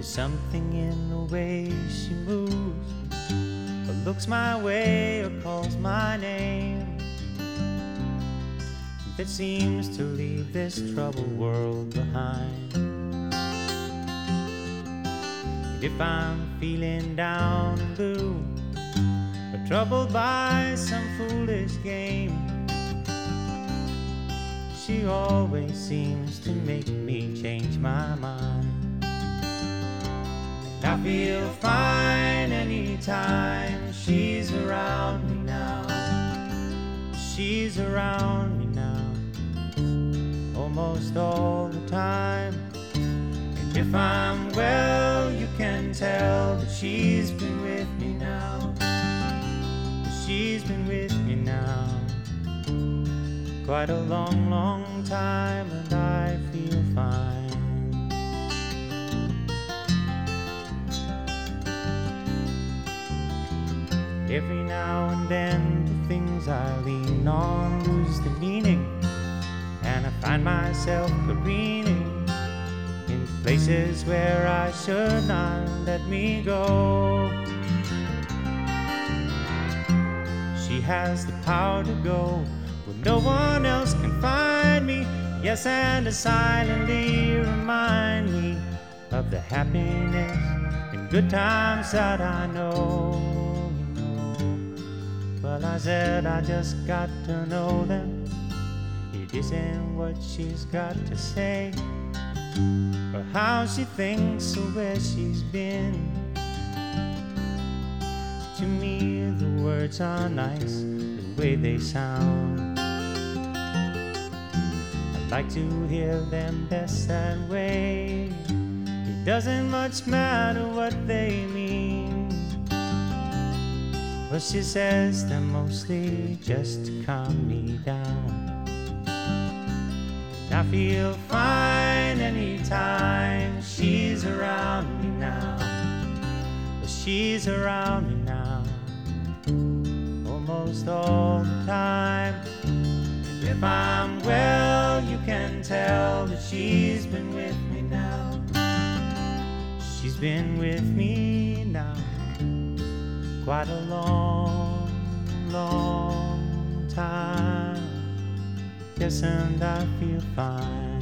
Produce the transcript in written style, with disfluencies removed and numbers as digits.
There's something in the way she moves, or looks my way, or calls my name, that seems to leave this troubled world behind. And if I'm feeling down and blue, or troubled by some foolish game, she always seems to make me change my mind. And I feel fine anytime she's around me now. She's around me now, almost all the time. And if I'm well, you can tell that she's been with me now. She's been with me now quite a long, long time, and I feel fine. Every now and then the things I lean on lose the meaning, and I find myself careening in places where I should not let me go. She has the power to go where no one else can find me, yes, and to silently remind me of the happiness and good times that I know. Well, I said I just got to know them. It isn't what she's got to say, or how she thinks, or where she's been. To me the words are nice, the way they sound. I'd like to hear them best that way. It doesn't much matter what they mean. Well, she says them mostly just to calm me down. And I feel fine anytime she's around me now. Well, she's around me now almost all the time. And if I'm well, you can tell that she's been with me now. She's been with me now quite a long, long time. Yes, and I feel fine.